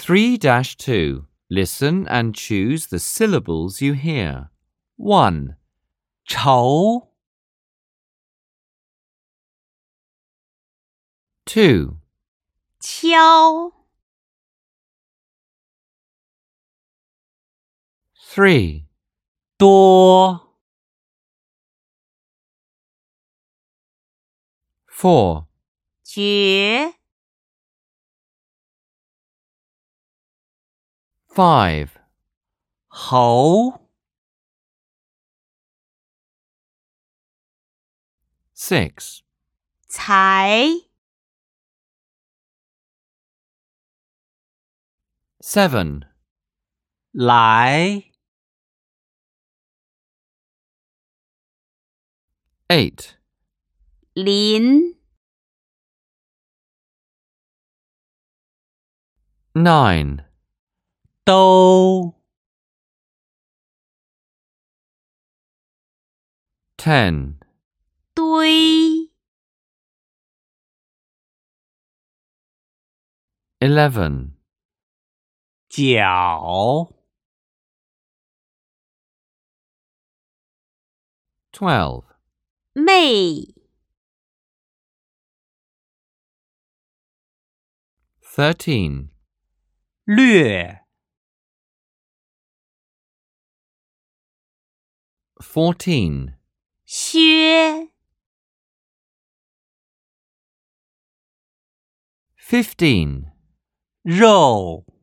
3-2. Listen and choose the syllables you hear. 1, 愁 2, 敲 3, 多 4, 绝 5, 猴 6, 才 7, 来 8, 临 9, 都 10, 堆 11, 脚 12, 妹 13, 略 14, 薛 15, 肉